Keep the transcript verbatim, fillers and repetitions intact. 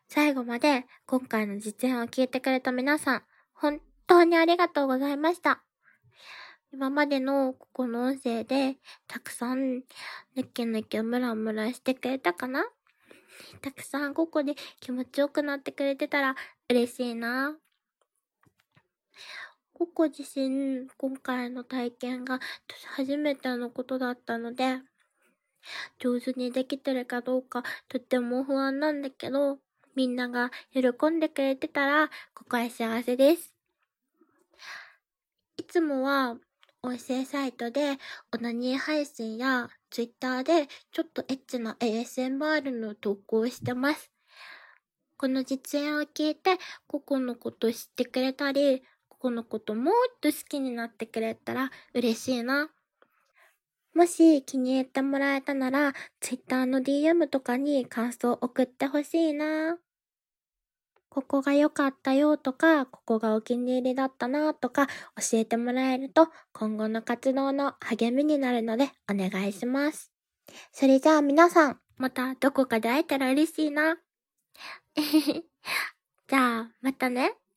最後まで今回の実演を聞いてくれた皆さん、本当にありがとうございました。今までのここの音声でたくさんぬけぬけムラムラしてくれたかな？たくさんここで気持ちよくなってくれてたら嬉しいな。ココ自身、今回の体験が初めてのことだったので、上手にできてるかどうかとっても不安なんだけど、みんなが喜んでくれてたら、ここは幸せです。いつもは音声サイトでオナニー配信やツイッターでちょっとエッチな エーエスエムアール の投稿をしてます。この実演を聞いて、ココのこと知ってくれたり、ココのこともっと好きになってくれたら嬉しいな。もし気に入ってもらえたなら、Twitter の ディーエム とかに感想送ってほしいな。ここが良かったよとか、ここがお気に入りだったなとか教えてもらえると今後の活動の励みになるのでお願いします。それじゃあ皆さん、またどこかで会えたら嬉しいな。じゃあ、またね。